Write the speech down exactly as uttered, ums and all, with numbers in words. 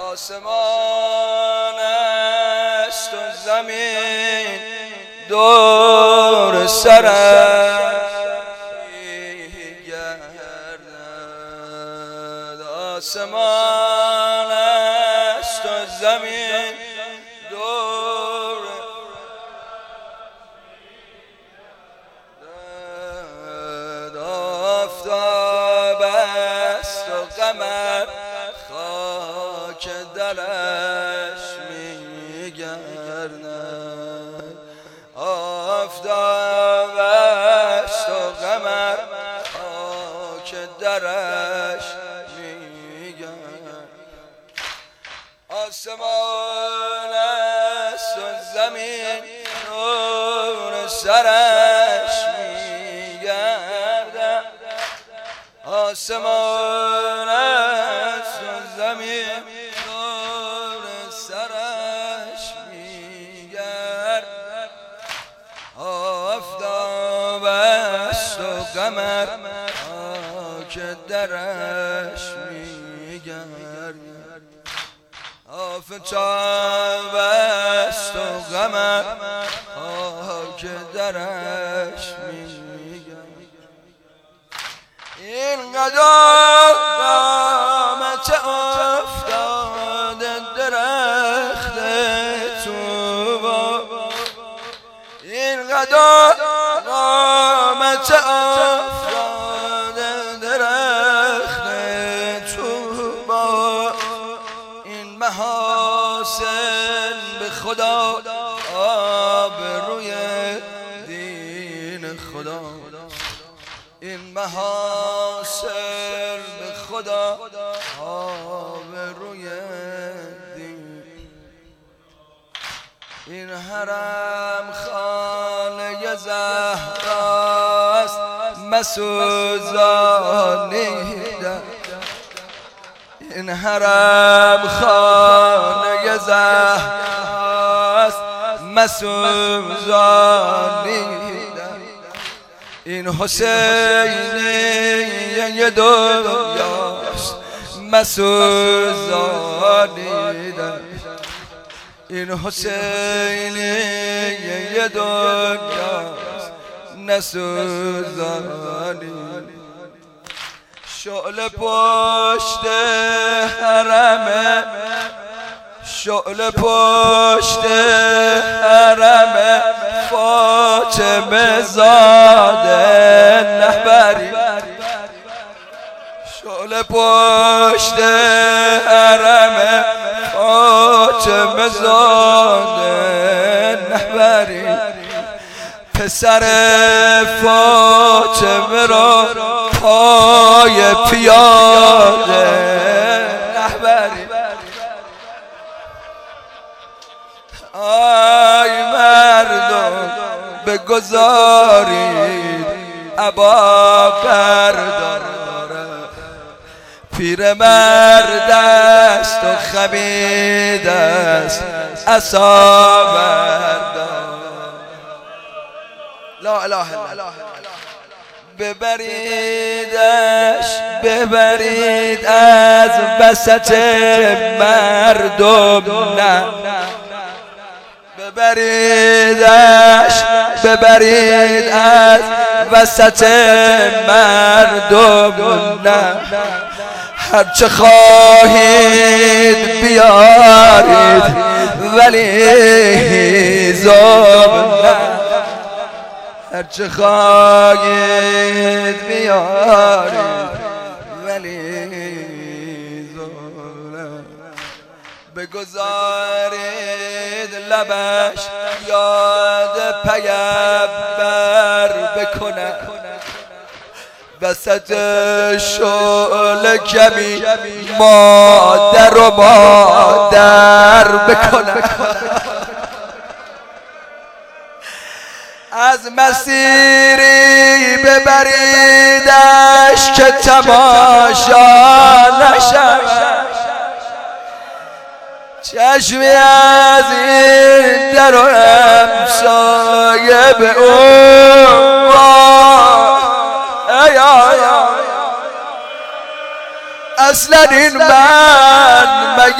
آسمان است و زمین دور سرش می‌گردد. آسمان است و زمین دور آفتاب است و قمر خاک درش می‌گردد. آفتاب است و قمر خاک درش می‌گردد. آسمان است و زمین نور سرش می‌گردد. آسمان است و زمین نور سرش می‌گردد. آفتاب است و قمر خاک درش می‌گردد. آفتاب است و قمر خاک درش می‌گردد. این قدر قامت افتاد درخت توبا، این قدر قامت افتاد درخت توبا، این محاسن به خدا آبروی دین خدا، این محاسن به خدا آبروی دین. این حرم خانه زهراست مسوزانیده، این حرم خانه زهراست مسوزانیده، این حسینی دنیاست مسوزانیده، این حسینی دنیاست نسوزانیده. شعله پشت حرمه، شعله پشت حرمه فاطمه زاده نهبری، شعله پشت حرمه فاطمه زاده نهبری، پسر فاطمه را پای پیاده نهبری. آی مردم بگذارید ابا برداره، پیر مرد است و خمید است عصا بردار. لا اله الا الله. ببریدش ببرید از وسط مردم، نه ببریدش ببرید از وسط مردم، نه هرچه خواهید بیارید ولی زبنه، هرچه خواهید بیارید ولی زبنه. بگذارید لبش یاد پیغمبر بکنه، وسط شعله کمی مادر و مادر بکنه. از مسیری ببریدش که تماشا نشود، چشمی از این در و همسایه به اون اصلا این من